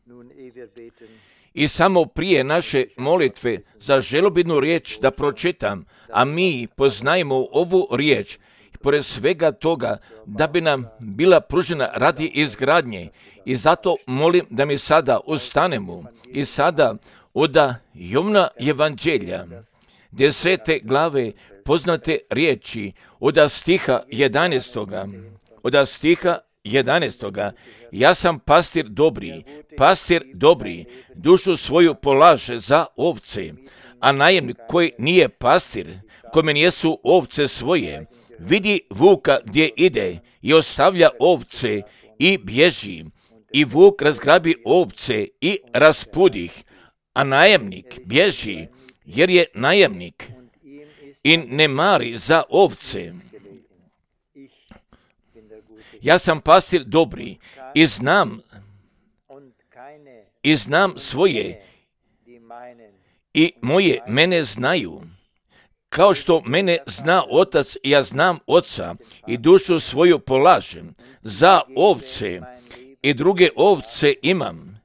I samo prije naše molitve za želobidnu riječ da pročitam, a mi poznajemo ovu riječ, pored svega toga da bi nam bila pružena radi izgradnje. I zato molim da mi sada ustanemo i sada od Jovna evanđelja 10. glave poznate riječi od stiha 11. Ja sam pastir dobri, dušu svoju polaže za ovce, a najemnik koji nije pastir, kome nijesu ovce svoje, vidi vuka gdje ide i ostavlja ovce i bježi, i vuk razgrabi ovce i raspudi ih, a najemnik bježi jer je najemnik i ne mari za ovce. Ja sam pastir dobri i znam svoje, i moje mene znaju. Kao što mene zna otac, ja znam oca i dušu svoju polažem za ovce, i druge ovce imam,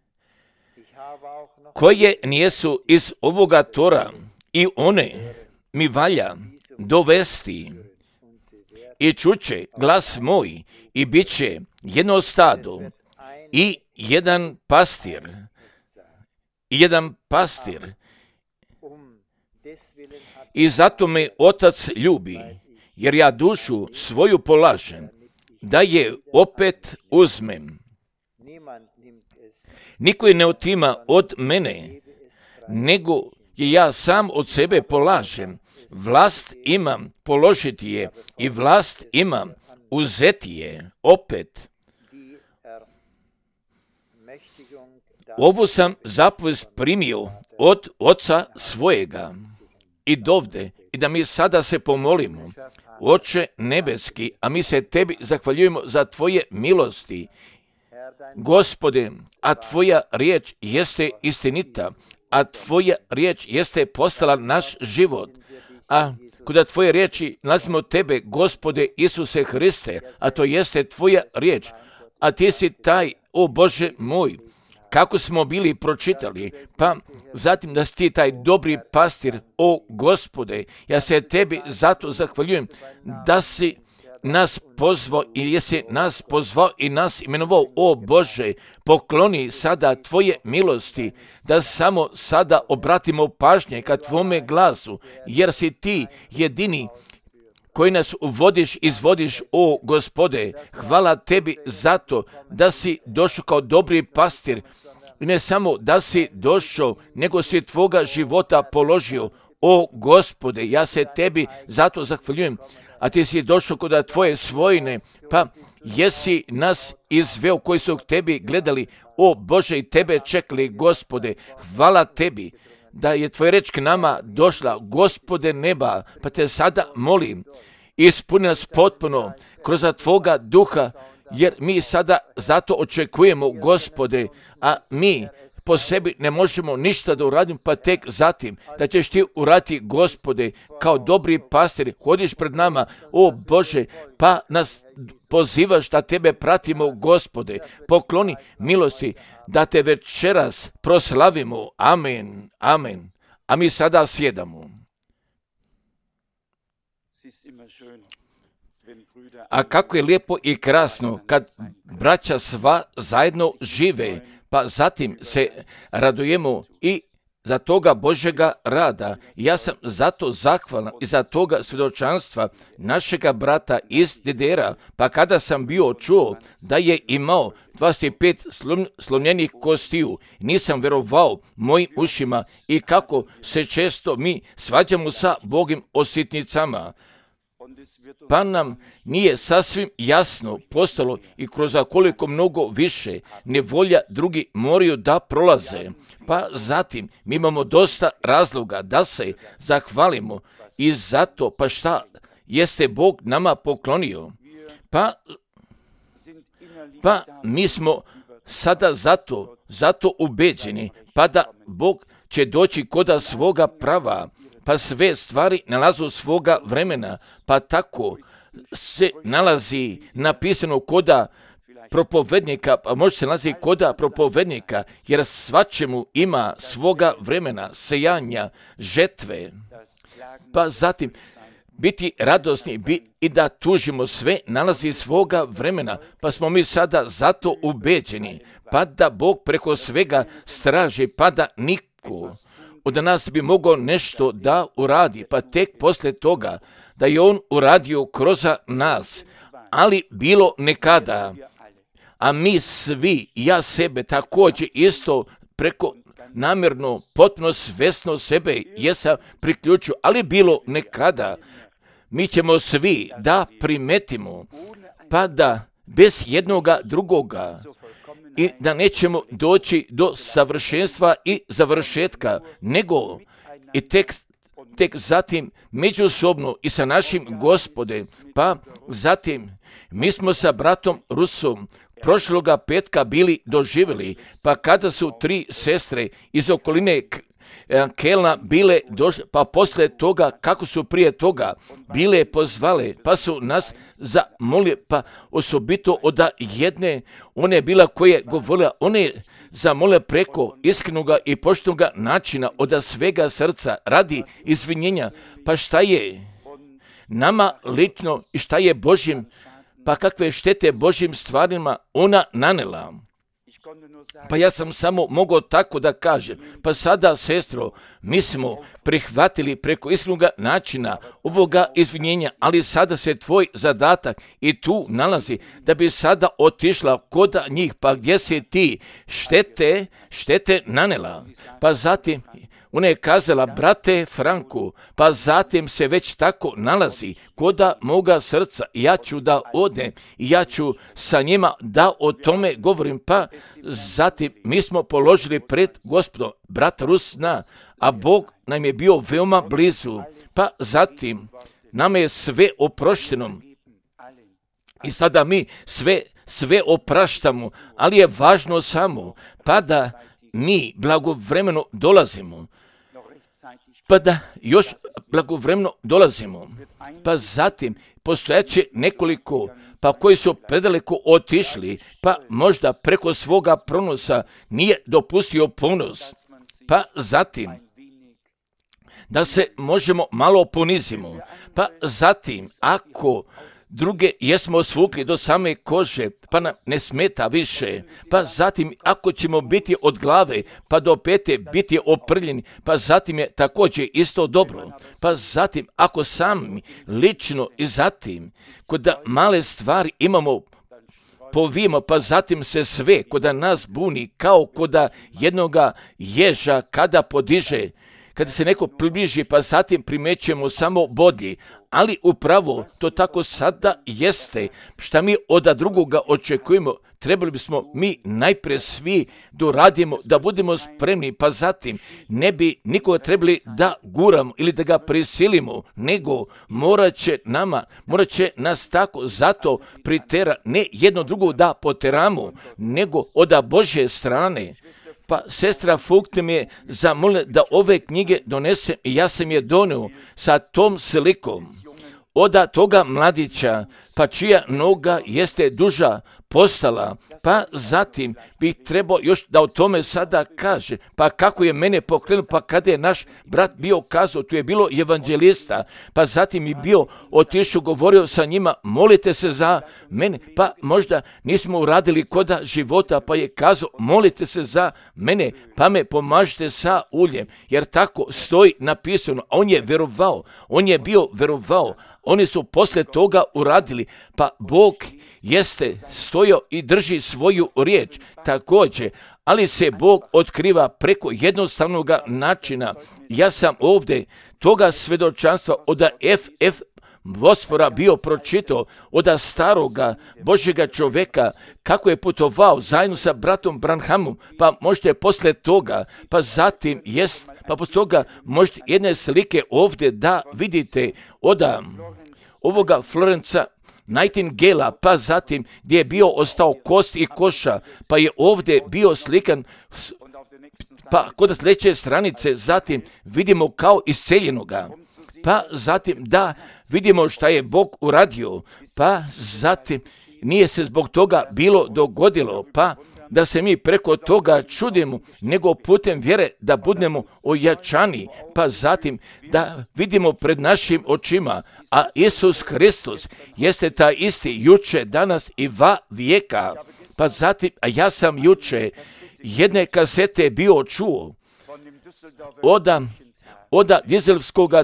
koje nijesu iz ovoga tora, i one mi valja dovesti. I čuće glas moj, i bit će jedno stado i jedan pastir. I zato me otac ljubi, jer ja dušu svoju polažem, da je opet uzmem. Niko je ne otima od mene, nego je ja sam od sebe polažem. Vlast imam položiti je i vlast imam uzeti je opet. Ovu sam zapovest primio od oca svojega. I dovde, i da mi sada se pomolimo. Oče nebeski, a mi se tebi zahvaljujemo za tvoje milosti. Gospode, a tvoja riječ jeste istinita, a tvoja riječ jeste postala naš život. A kod tvoje riječi nalazimo tebe, Gospode Isuse Hriste, a to jeste tvoja riječ. A ti si taj, o Bože moj, kako smo bili pročitali, pa zatim da si ti taj dobri pastir, o Gospode, ja se tebi zato zahvaljujem da si nas pozvao i jesi nas pozvao i nas imenovao, o Bože, pokloni sada tvoje milosti, da samo sada obratimo pažnje ka tvome glasu, jer si ti jedini koji nas uvodiš, izvodiš, o Gospode. Hvala tebi zato da si došao kao dobri pastir, i ne samo da si došao, nego si tvoga života položio, o Gospode. Ja se tebi zato zahvaljujem, a ti si došao kod tvoje svojine, pa jesi nas izveo koji su k tebi gledali, o Bože, i tebe čekali, Gospode. Hvala tebi da je tvoja reč k nama došla, Gospode neba, pa te sada molim, ispuni nas potpuno kroz tvoga duha, jer mi sada zato očekujemo, Gospode, a mi po sebi ne možemo ništa da uradimo, pa tek zatim da ćeš ti uraditi, Gospode, kao dobri pastir, hodiš pred nama, o Bože, pa nas pozivaš da tebe pratimo, Gospode. Pokloni milosti da te večeras proslavimo. Amen, amen. A mi sada sjedamo. A kako je lijepo i krasno kad braća sva zajedno žive, pa zatim se radujemo i za toga Božjega rada. Ja sam zato zahvalan i za toga svjedočanstva našega brata iz Dedera, pa kada sam bio čuo da je imao 25 slomljenih kostiju, nisam vjerovao mojim ušima i kako se često mi svađamo sa Bogim o sitnicama. Pa nam nije sasvim jasno postalo i kroz koliko mnogo više nevolja drugi moraju da prolaze. Pa zatim mi imamo dosta razloga da se zahvalimo i zato, pa šta jeste Bog nama poklonio. Pa mi smo sada zato ubeđeni, pa da Bog će doći koda svoga prava, pa sve stvari nalazu svoga vremena, pa tako se nalazi napisano koda propovednika, pa može se nalazi koda propovednika, jer svačemu ima svoga vremena, sejanja, žetve. Pa zatim, biti radosni i da tužimo sve nalazi svoga vremena, pa smo mi sada zato ubeđeni, pa da Bog preko svega straži, pa da niko od nas bi mogao nešto da uradi, pa tek poslije toga da je on uradio kroz nas, ali bilo nekada, a mi svi, ja sebe također isto preko namjerno, potpuno svjesno sebe jesam priključio, ali bilo nekada, mi ćemo svi da primetimo, pa da bez jednoga drugoga i da nećemo doći do savršenstva i završetka, nego i tek zatim međusobno i sa našim Gospodem, pa zatim mi smo sa bratom Rusom prošloga petka bili doživjeli, pa kada su 3 sestre iz okoline Kelna bile došle, pa poslije toga, kako su prije toga bile pozvale, pa su nas zamolili, pa osobito od jedne, ona je bila koja je govorila, ona je zamolila preko iskrenoga i poštenoga načina od svega srca radi izvinjenja, pa šta je nama lično i šta je Božjim, pa kakve štete Božjim stvarima ona nanela. Pa ja sam samo mogao tako da kažem, pa sada, sestro, mi smo prihvatili preko iskrenog načina ovoga izvinjenja, ali sada se tvoj zadatak i tu nalazi da bi sada otišla kod njih, pa gdje si ti štete nanela. Pa zatim ona je kazala, brate Franku, pa zatim se već tako nalazi koda moga srca, ja ću da odem i ja ću sa njima da o tome govorim, pa zatim mi smo položili pred Gospodom, brat Rus zna, a Bog nam je bio veoma blizu, pa zatim nama je sve oprošteno i sada mi sve opraštamo, ali je važno samo pa da mi blagovremeno dolazimo, pa zatim postojaće nekoliko, pa koji su predaleko otišli, pa možda preko svoga pronosa nije dopustio ponos, pa zatim da se možemo malo ponizimo, pa zatim ako druge jesmo svukli do same kože, pa nam ne smeta više, pa zatim ako ćemo biti od glave pa do pete biti oprljeni, pa zatim je također isto dobro, pa zatim ako sami lično i zatim kod male stvari imamo povijemo, pa zatim se sve kod nas buni kao kod jednoga ježa kada podiže, kada se neko približi, pa zatim primećujemo samo bodlji, ali upravo to tako sada jeste, šta mi od drugoga očekujemo, trebali bismo mi najprije svi doradimo, da budemo spremni, pa zatim ne bi nikoga trebali da guramo ili da ga prisilimo, nego morat će nas tako zato pritera, ne jedno drugo da poteramo, nego od Božje strane. Pa sestra Fugte mi je zamolila da ove knjige donesem i ja sam je donio sa tom slikom od toga mladića, pa čija noga jeste duža postala, pa zatim bih trebao još da o tome sada kaže, pa kako je mene pokrenuo, pa kada je naš brat bio kazao, tu je bilo evanđelista, pa zatim je bio otišao, govorio sa njima, molite se za mene, pa možda nismo uradili koda života, pa je kazao, molite se za mene, pa me pomažite sa uljem, jer tako stoji napisano, on je bio verovao, oni su poslije toga uradili, pa Bog jeste stojao i drži svoju riječ također, ali se Bog otkriva preko jednostavnog načina. Ja sam ovdje toga svjedočanstva od F. Bosfora bio pročitao od staroga Božjega čovjeka kako je putovao zajedno sa bratom Branhamom, pa možete poslije toga, pa zatim poslije toga možete jedne slike ovdje da vidite od ovoga Florenca Nightingala, pa zatim gdje je bio ostao kost i koša, pa je ovdje bio slikan, pa kod sljedeće stranice zatim vidimo kao isceljenoga, pa zatim da vidimo šta je Bog uradio, pa zatim nije se zbog toga bilo dogodilo, pa da se mi preko toga čudimo, nego putem vjere da budemo ojačani, pa zatim da vidimo pred našim očima, a Isus Hristos jeste taj isti juče, danas i va vijeka. Pa zatim, a ja sam juče jedne kasete bio čuo oda Dizelskog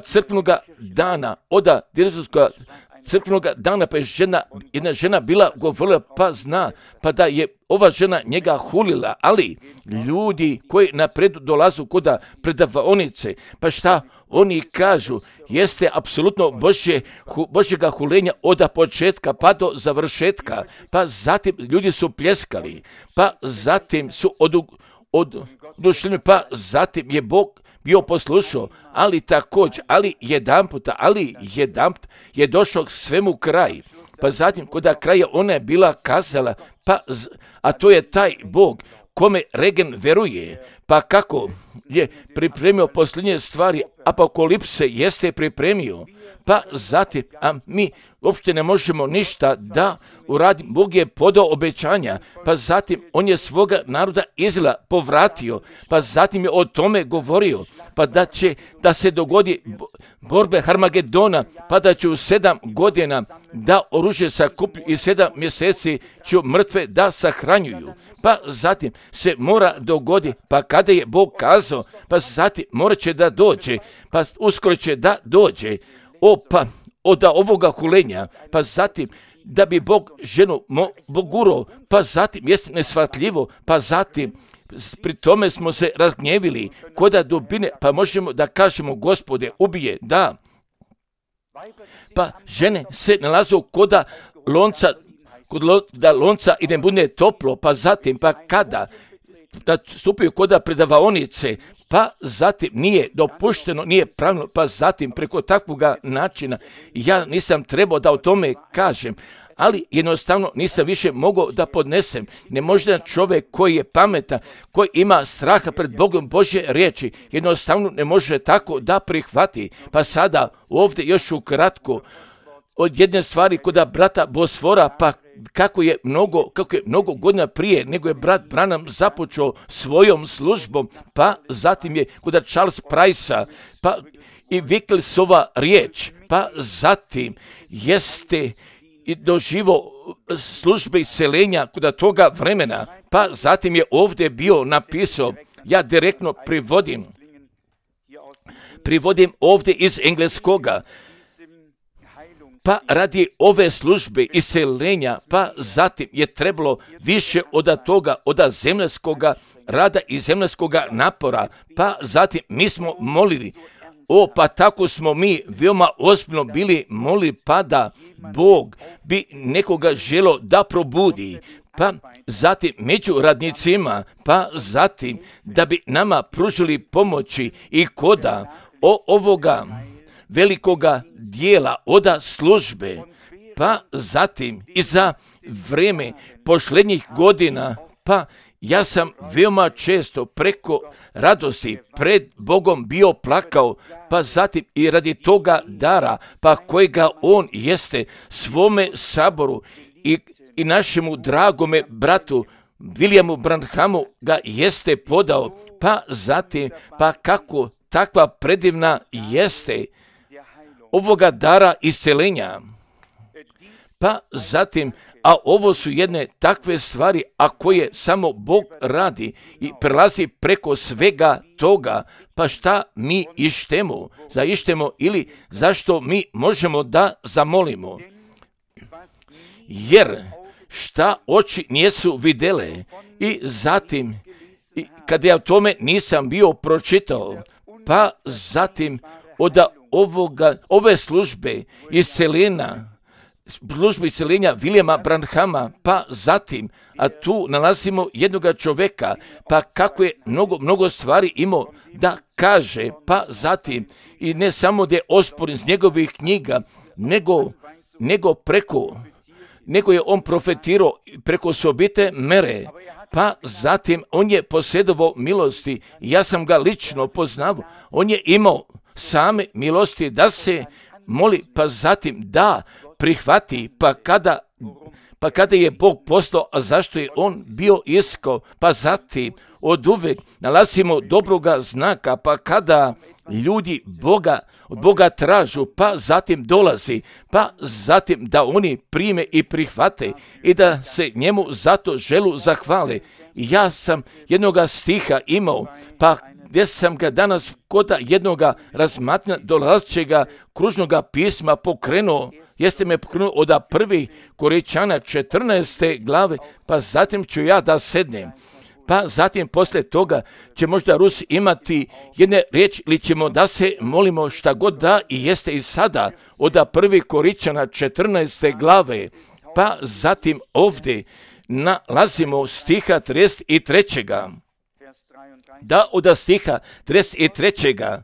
crkvenog dana, pa je jedna žena bila govorila, pa zna, pa da je ova žena njega hulila, ali ljudi koji napred dolazu kod predavaonice, pa šta oni kažu, jeste apsolutno Božjega hulenja od početka pa do završetka, pa zatim ljudi su pljeskali, pa zatim su oduševljeni, pa zatim je Bog bio poslušao, ali također, ali jedanput je došao k svemu kraj. Pa zatim, kod kraja ona je bila kazala, a to je taj Bog kome Regen veruje, pa kako je pripremio posljednje stvari, apokalipse jeste pripremio, pa zatim, a mi uopšte ne možemo ništa da uradimo. Bog je podao obećanja, pa zatim on je svoga naroda Izraela povratio, pa zatim je o tome govorio, pa da se dogodi borbe Harmagedona, pa da će u 7 godina da oružje sakupi i 7 mjeseci će mrtve da sahranjuju. Pa zatim se mora dogodi, pa kada je Bog kazao, pa zatim morat će da dođe, pa uskoro će da dođe. Od ovoga hulenja, pa zatim da bi Bog ženu pogurao, pa zatim jest neshvatljivo, pa zatim pri tome smo se razgnjevili koda dubine, pa možemo da kažemo, Gospode, ubije, da. Pa žene se nalazu koda lonca, da lonca i ne bude toplo, pa zatim, pa kada da stupaju koda predavaonice, pa zatim nije dopušteno, nije pravilno, pa zatim preko takvog načina ja nisam trebao da o tome kažem, ali jednostavno nisam više mogao da podnesem. Ne može da čovjek koji je pametan, koji ima straha pred Bogom Božje riječi, jednostavno ne može tako da prihvati. Pa sada ovdje još ukratko od jedne stvari kod brata Bosfora, pa kako je mnogo godina prije nego je brat Branham započeo svojom službom, pa zatim je kod Charles Price-a, pa i Wicklesova riječ, pa zatim jeste i doživo službe isceljenja kod toga vremena, pa zatim je ovdje bio napisao, ja direktno privodim ovdje iz engleskoga, pa radi ove službe isceljenja, pa zatim je trebalo više od toga, od zemljskoga rada i zemljskoga napora, pa zatim mi smo molili, pa tako smo mi veoma ozbiljno bili molili, pa da Bog bi nekoga želo da probudi, pa zatim među radnicima, pa zatim da bi nama pružili pomoći i koda ovoga velikoga dijela oda službe, pa zatim i za vrijeme posljednjih godina, pa ja sam veoma često preko radosti pred Bogom bio plakao, pa zatim i radi toga dara, pa kojega on jeste svome saboru i našemu dragome bratu Williamu Branhamu ga jeste podao, pa zatim, pa kako takva predivna jeste ovoga dara isceljenja. Pa zatim, a ovo su jedne takve stvari, a koje samo Bog radi i prelazi preko svega toga, pa šta mi ištemo ili zašto mi možemo da zamolimo. Jer šta oči nisu videle i zatim, kada ja o tome nisam bio pročitao, pa zatim od ove službe isceljenja Williama Branhama, pa zatim, a tu nalazimo jednoga čovjeka, pa kako je mnogo stvari imao da kaže, pa zatim, i ne samo da je osporen iz njegovih knjiga, nego je on profetirao preko osobite mere, pa zatim on je posjedovao milosti, ja sam ga lično poznao, on je imao same milosti da se moli, pa zatim da prihvati, pa kada Pa kada je Bog poslao, a zašto je on bio iskao? Pa zatim od uvek nalazimo dobroga znaka, pa kada ljudi od Boga tražu, pa zatim dolazi, pa zatim da oni prime i prihvate i da se njemu zato želu zahvale. Ja sam jednoga stiha imao, pa gdje sam ga danas kod jednoga razmatranja dolazećega kružnoga pisma pokrenuo, jeste me pokrenuo od 1. Korinćana 14. glave, pa zatim ću ja da sednem. Pa zatim poslije toga će možda Rus imati jedne riječi ili ćemo da se molimo šta god da i jeste i sada od 1. Korinćana 14. glave. Pa zatim ovdje nalazimo stiha 33. Da od stiha 33.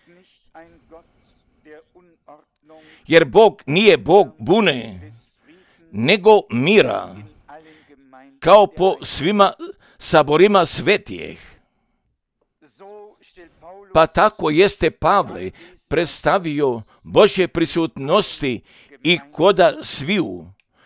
Jer Bog nije Bog bune, nego mira, kao po svima saborima svetijeh. Pa tako jeste Pavle predstavio Božje prisutnosti i koda sviju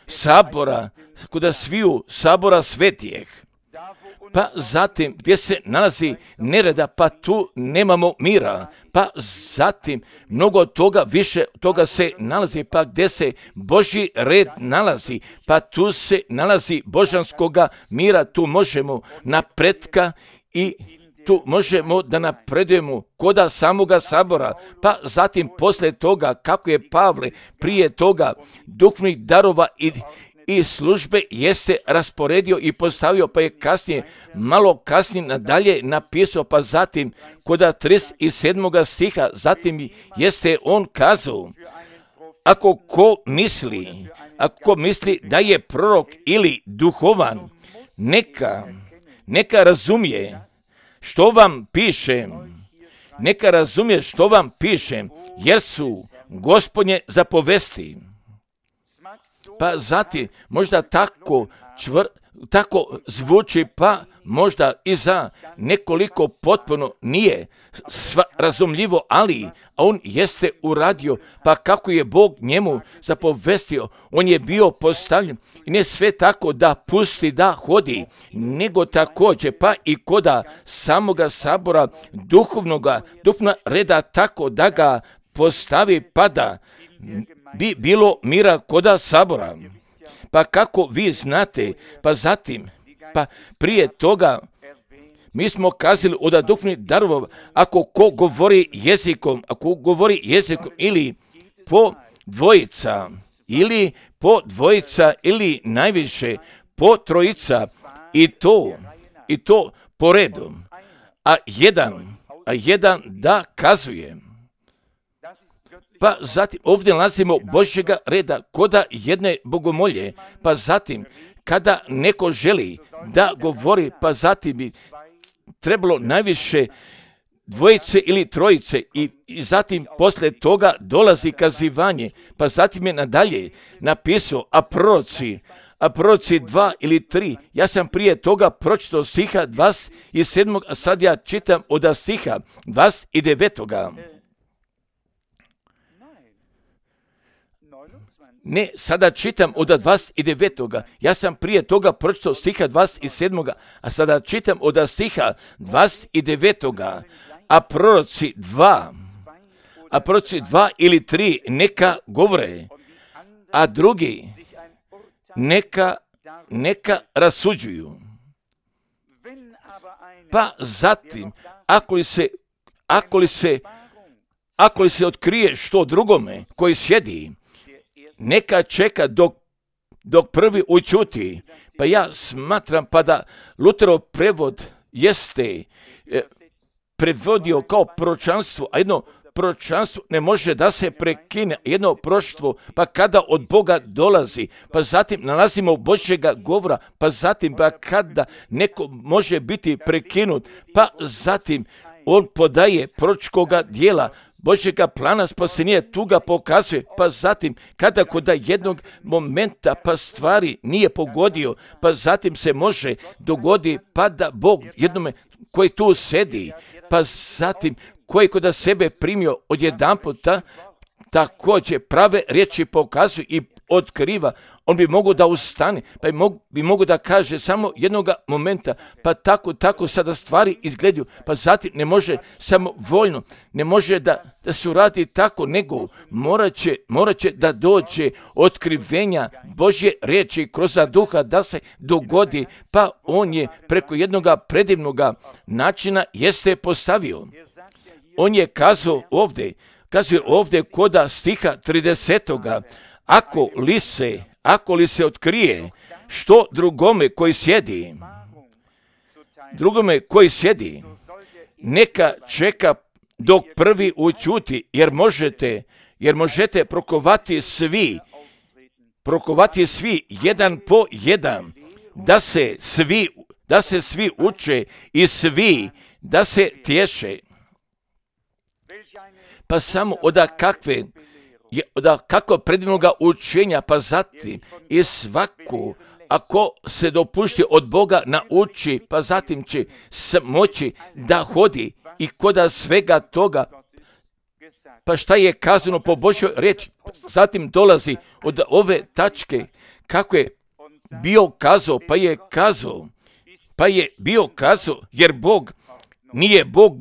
sabora svetijeh. Pa zatim gdje se nalazi nereda, pa tu nemamo mira. Pa zatim mnogo toga, više toga se nalazi, pa gdje se Božji red nalazi, pa tu se nalazi božanskoga mira, tu možemo napretka i tu možemo da napredujemo koda samoga sabora. Pa zatim poslije toga kako je Pavle prije toga duhovnih darova i službe jeste rasporedio i postavio, pa je kasnije, malo kasnije nadalje napisao, pa zatim koda 37. stiha, zatim jeste on kazao, ako ko misli da je prorok ili duhovan, neka razumije što vam pišem, jer su Gospodnje zapovesti. Pa zatim možda tako zvuči, pa možda i za nekoliko potpuno nije razumljivo, ali on jeste uradio, pa kako je Bog njemu zapovestio, on je bio postavljen i ne sve tako da pusti da hodi, nego također pa i koda samoga sabora duhovna reda tako da ga postavi, pa da bi bilo mira koda sabora. Pa kako vi znate, pa zatim, pa prije toga mi smo kazali od duhovnih darova, ako ko govori jezikom ili po dvojica ili najviše po trojica i to po redu, a jedan da kazuje. Pa zatim ovdje nalazimo Božjega reda koda jedne bogomolje, pa zatim kada neko želi da govori, pa zatim bi trebalo najviše dvojice ili trojice i zatim poslije toga dolazi kazivanje, pa zatim je nadalje napisao, a proroci 2 ili 3. Ja sam prije toga pročitao stiha 27. a sad ja čitam od stiha 29. Ne, sada čitam od 29. Ja sam prije toga pročitao stiha 27. a sada čitam od stiha 29. A proroci 2 ili 3 neka govore, a drugi neka rasuđuju. Pa zatim, ako li se otkrije što drugome koji sjedi, neka čeka dok prvi učuti. Pa ja smatram pa da Luterov prevod jeste prevodio kao proročanstvo, a jedno proročanstvo ne može da se prekine, jedno proroštvo, pa kada od Boga dolazi, pa zatim nalazimo Božjega govora, pa zatim pa kada neko može biti prekinut, pa zatim on podaje proročkoga dijela, Božjega plana spasenja tu ga pokazuje, pa zatim kada kod jednog momenta pa stvari nije pogodio, pa zatim se može dogodi pa da Bog jednome koji tu sedi, pa zatim koji kod sebe primio odjedanputa, također prave riječi pokazuje otkriva, on bi mogao da ustane, pa bi mogao da kaže samo jednoga momenta, pa tako sada stvari izgledaju, pa zatim ne može samo voljno, ne može da se uradi tako, nego morat će da dođe otkrivenja Božje riječi kroz Duha da se dogodi, pa on je preko jednoga predivnoga načina jeste postavio. On je kazuje ovdje koda stiha 30. Ako li se otkrije što drugome koji sjedi, neka čeka dok prvi ućuti, jer možete prokovati svi jedan po jedan, da se svi uče i svi da se tješe. Pa samo od kakvog predivnoga učenja, pa zatim i svaku, ako se dopušti od Boga nauči, pa zatim će moći da hodi i koda svega toga, pa šta je kazano po Božjoj riječi. Zatim dolazi od ove tačke, kako je bio kazao, jer Bog nije Bog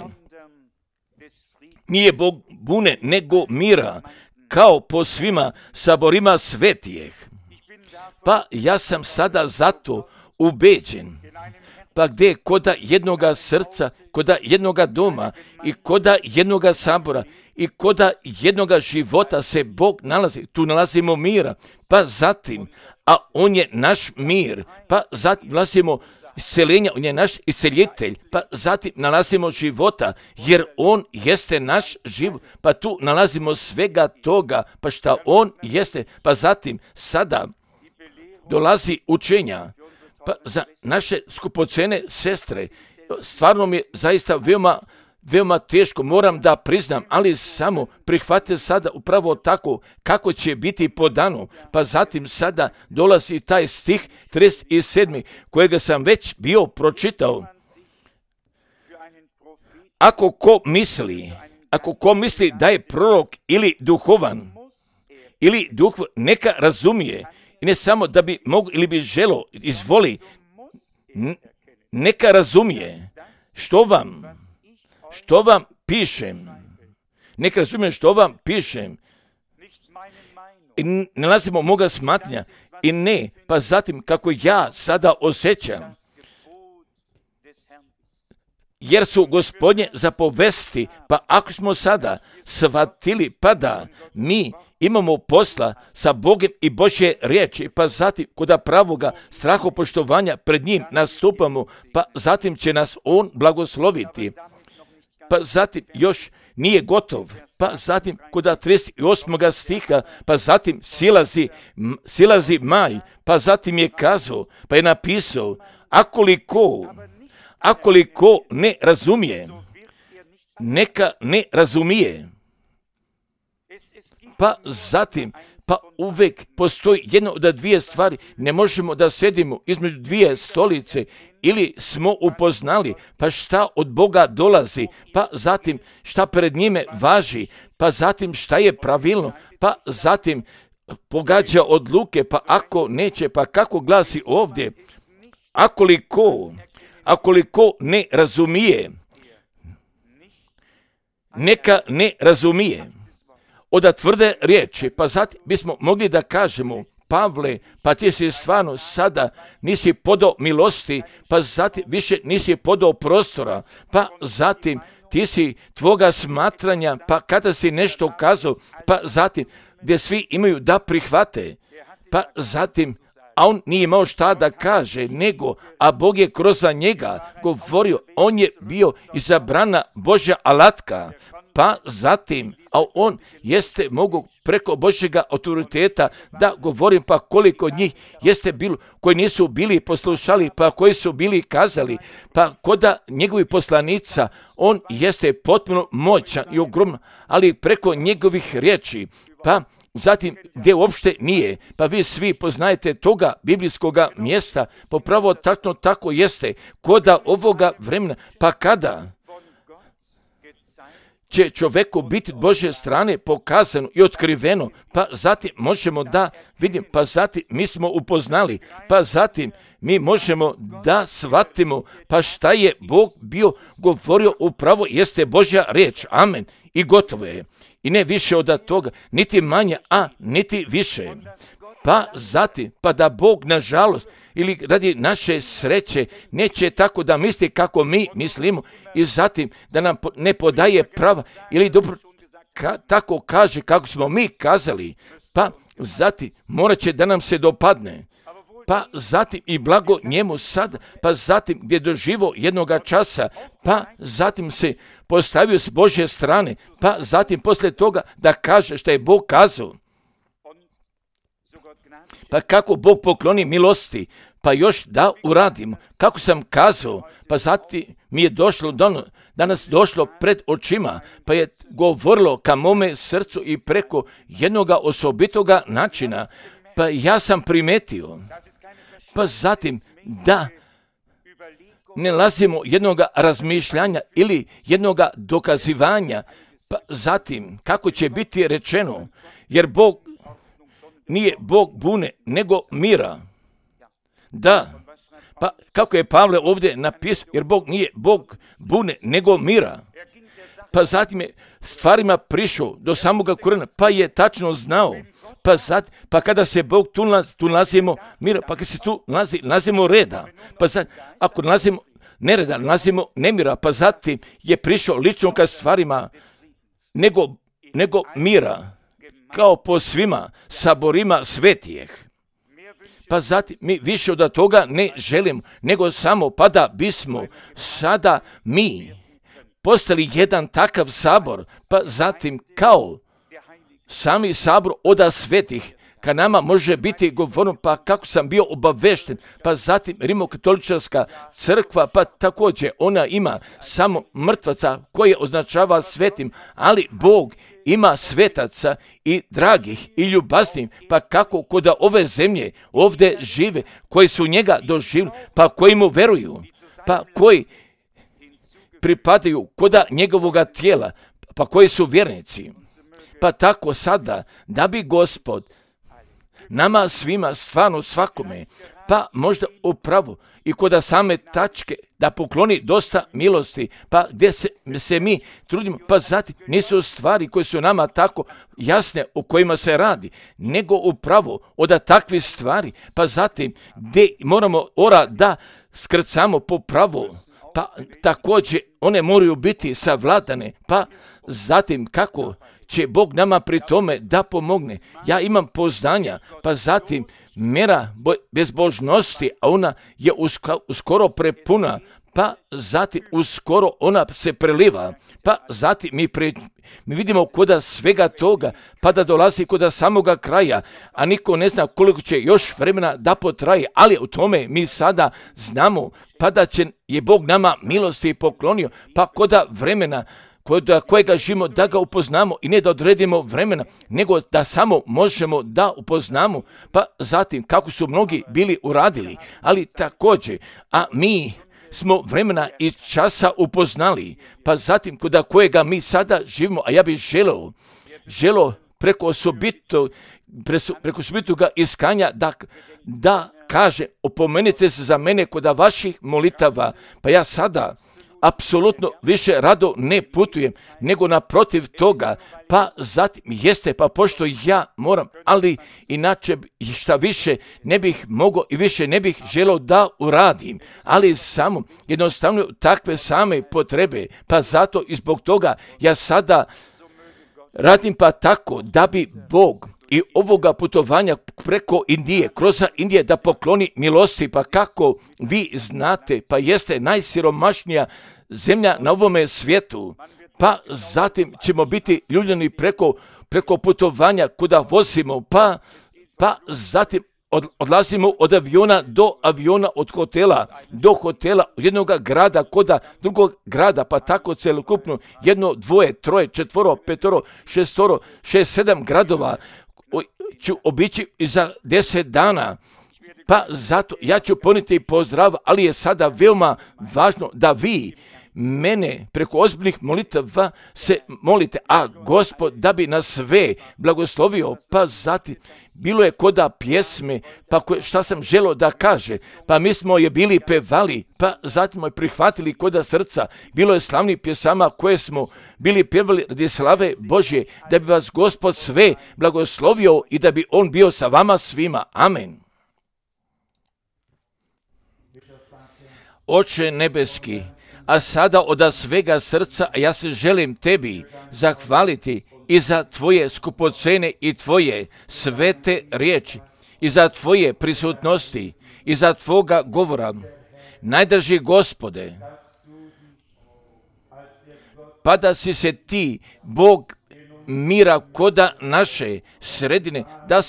bune, nego mira, kao po svima saborima svetijeh. Pa ja sam sada zato ubeđen, pa gdje koda jednoga srca, koda jednoga doma i koda jednoga sabora i koda jednoga života se Bog nalazi, tu nalazimo mira, pa zatim, a on je naš mir, pa zatim nalazimo isceljenja, on je naš isceljitelj, pa zatim nalazimo života, jer on jeste naš život, pa tu nalazimo svega toga, pa šta on jeste, pa zatim sada dolazi učenja, pa za naše skupocene sestre, stvarno mi je zaista veoma teško, moram da priznam, ali samo prihvatite sada upravo tako kako će biti po danu, pa zatim sada dolazi taj stih 37. kojega sam već bio pročitao. Ako ko misli da je prorok ili duhovan, neka razumije, i ne samo da bi mogu ili bi želo, izvoli, neka razumije što vam pišem. Neka razumije što vam pišem. I ne nalazimo moga smatranja. I ne, pa zatim kako ja sada osjećam. Jer su Gospodnje zapovesti, pa ako smo sada shvatili, pa da mi imamo posla sa Bogom i Božje riječi, pa zatim kod pravoga strahopoštovanja pred njim nastupamo, pa zatim će nas on blagosloviti. Pa zatim još nije gotov, pa zatim kod 38. stiha, pa zatim silazi maj, pa zatim je kazao, pa je napisao, akoliko ne razumije, neka ne razumije. Pa zatim, pa uvek postoji jedna od dvije stvari, ne možemo da sedimo između dvije stolice, ili smo upoznali, pa šta od Boga dolazi, pa zatim šta pred njime važi, pa zatim šta je pravilno, pa zatim pogađa odluke, pa ako neće, pa kako glasi ovdje, akoliko ne razumije, neka ne razumije. Od tvrde riječi, pa zatim bismo mogli da kažemo, Pavle, pa ti si stvarno sada nisi podao milosti, pa zatim više nisi podao prostora, pa zatim ti si tvoga smatranja, pa kada si nešto kazao, pa zatim gdje svi imaju da prihvate, pa zatim, a on nije imao šta da kaže, nego, a Bog je kroz njega govorio, on je bio izabrana Božja alatka, pa zatim, a on jeste mogu preko Božjega autoriteta da govorim, pa koliko njih jeste bilo, koji nisu bili poslušali, pa koji su bili kazali, pa koda njegovi poslanica, on jeste potpuno moćan i ogromno, ali preko njegovih riječi, pa zatim gdje uopšte nije, pa vi svi poznajete toga biblijskoga mjesta, popravo tačno tako jeste, koda ovoga vremena, pa kada će čovjeku biti od Božje strane pokazano i otkriveno, pa zatim možemo da vidim, pa zatim mi smo upoznali, pa zatim mi možemo da shvatimo, pa šta je Bog bio govorio upravo jeste Božja riječ, amen, i gotovo je. I ne više od toga, niti manje, a niti više. Pa zatim, pa da Bog nažalost ili radi naše sreće neće tako da misli kako mi mislimo i zatim da nam ne podaje prava ili dobro tako kaže kako smo mi kazali, pa zatim morat će da nam se dopadne. Pa zatim i blago njemu sad, pa zatim gdje doživo jednoga časa, pa zatim se postavio s Božje strane, pa zatim poslije toga da kaže što je Bog kazao. Pa kako Bog pokloni milosti, pa još da uradimo, kako sam kazao, pa zatim mi je došlo danas došlo pred očima, pa je govorilo ka mome srcu i preko jednoga osobitoga načina, pa ja sam primetio, pa zatim da ne lazimo jednoga razmišljanja ili jednoga dokazivanja, pa zatim kako će biti rečeno, jer Bog nije Bog bune, nego mira. Da, pa kako je Pavle ovdje napisao, jer Bog nije Bog bune, nego mira. Pa zatim je stvarima prišao do samoga korijena, pa je tačno znao. Pa kada se Bog tu nalazimo mira, pa kada se tu nalazimo reda. Pa zatim, ako nalazimo nereda, nalazimo nemira, pa zatim je prišao lično ka stvarima nego mira. Kao po svima saborima svetijeh. Pa zatim mi više od toga ne želimo, nego samo pa da bismo sada mi postali jedan takav sabor, pa zatim kao sami sabor oda svetih, ka nama može biti govorno, pa kako sam bio obavešten, pa zatim Rimokatolička crkva, pa također ona ima samo mrtvaca koje označava svetim, ali Bog ima svetaca i dragih i ljubaznih, pa kako kod ove zemlje ovdje žive, koji su njega doživjeli, pa koji mu veruju, pa koji pripadaju kod njegovoga tijela, pa koji su vjernici. Pa tako sada, da bi Gospod nama svima, stvarno svakome, pa možda upravo i kod same tačke da pokloni dosta milosti, pa gdje se mi trudimo, pa zatim nisu stvari koje su nama tako jasne o kojima se radi, nego upravo od takvih stvari, pa zatim gdje moramo da skrcamo po pravu, pa također one moraju biti savladane, pa zatim kako će Bog nama pri tome da pomogne. Ja imam poznanja, pa zatim mjera bezbožnosti, a ona je uskoro prepuna, pa zatim uskoro ona se preliva, pa zatim mi vidimo kod svega toga, pa da dolazi kod samoga kraja, a niko ne zna koliko će još vremena da potraje, ali u tome mi sada znamo, pa da je Bog nama milosti poklonio, pa kod vremena kojega živimo da ga upoznamo i ne da odredimo vremena, nego da samo možemo da upoznamo, pa zatim kako su mnogi bili uradili, ali također, a mi smo vremena i časa upoznali, pa zatim kod kojega mi sada živimo, a ja bih želio preko osobitoga iskanja da kaže, opomenite se za mene kod vaših molitava, pa ja sada apsolutno više rado ne putujem, nego naprotiv toga, pa zatim jeste, pa pošto ja moram, ali inače šta više ne bih mogao i više ne bih želio da uradim, ali samo jednostavno takve same potrebe, pa zato i zbog toga ja sada radim pa tako da bi Bog i ovoga putovanja preko Indije, kroz Indije da pokloni milosti, pa kako vi znate, pa jeste najsiromašnija zemlja na ovome svijetu, pa zatim ćemo biti ljuljeni preko putovanja kuda vozimo, pa zatim odlazimo od aviona do aviona, od hotela do hotela, od jednog grada kod drugog grada, pa tako celokupno 1, 2, 3, 4, 5, 6, 7 gradova ću obići i za 10 dana. Pa zato ja ću poniti pozdrav, ali je sada veoma važno da vi mene preko ozbiljnih molitava se molite, a Gospod da bi nas sve blagoslovio, pa zatim bilo je koda pjesme, pa šta sam želio da kaže, pa mi smo je bili pevali, pa zatim je prihvatili koda srca, bilo je slavnih pjesama koje smo bili pjevali radi slave Božje, da bi vas Gospod sve blagoslovio i da bi On bio sa vama svima. Amen. Oče nebeski, a sada od svega srca ja se želim tebi zahvaliti i za tvoje skupocene i tvoje svete riječi, i za tvoje prisutnosti, i za tvoga govora. Najdraži Gospode, pa da si se ti, Bog mira koda naše sredine,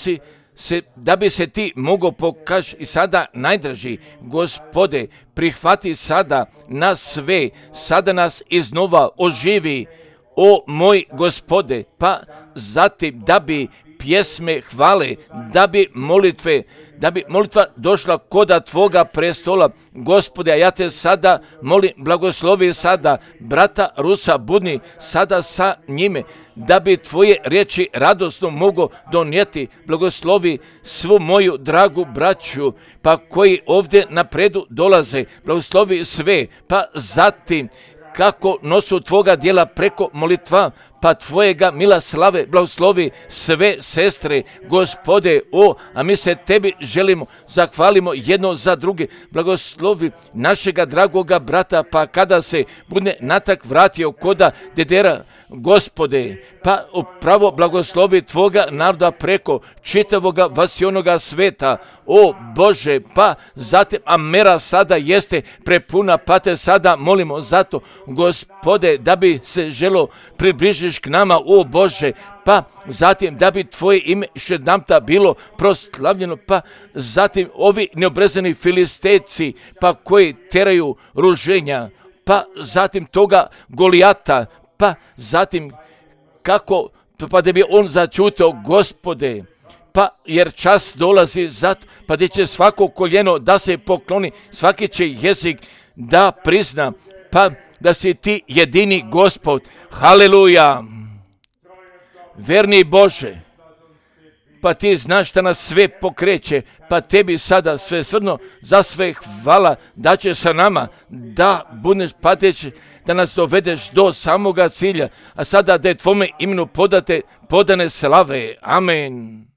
da bi se ti mogao pokaži i sada, najdraži Gospode, prihvati sada nas sve, sada nas iznova oživi, o moj Gospode, pa zatim da bi pjesme hvale, da bi molitva došla koda tvoga prestola. Gospode, a ja te sada molim, blagoslovi sada brata Rusa Budni, sada sa njime, da bi tvoje riječi radosno mogu donijeti. Blagoslovi svu moju dragu braću, pa koji ovdje napredu dolaze, blagoslovi sve, pa zatim kako nosu tvoga djela preko molitva, pa tvojega mila slave blagoslovi sve sestre, Gospode, a mi se tebi želimo, zahvalimo jedno za druge, blagoslovi našega dragoga brata, pa kada se bude natak vratio koda dedera, Gospode, pa upravo blagoslovi tvoga naroda preko čitavoga vasionoga sveta, o Bože, pa zatim, a mera sada jeste prepuna, pa te sada molimo zato, Gospode, da bi se želo približiš k nama, o Bože, pa zatim da bi tvoje ime šednamta bilo proslavljeno, pa zatim ovi neobrezani filistejci, pa koji teraju ruženja, pa zatim toga Golijata, pa zatim kako, pa da bi on začutio, Gospode, pa jer čas dolazi zato, pa da će svako koljeno da se pokloni, svaki će jezik da prizna, pa da si ti jedini Gospod. Haleluja! Verni Bože, pa ti znaš da nas sve pokreće, pa tebi sada sve svrno za sve hvala da će sa nama, da budeš pateći, da nas dovedeš do samoga cilja, a sada da je tvome imenu podane slave. Amen.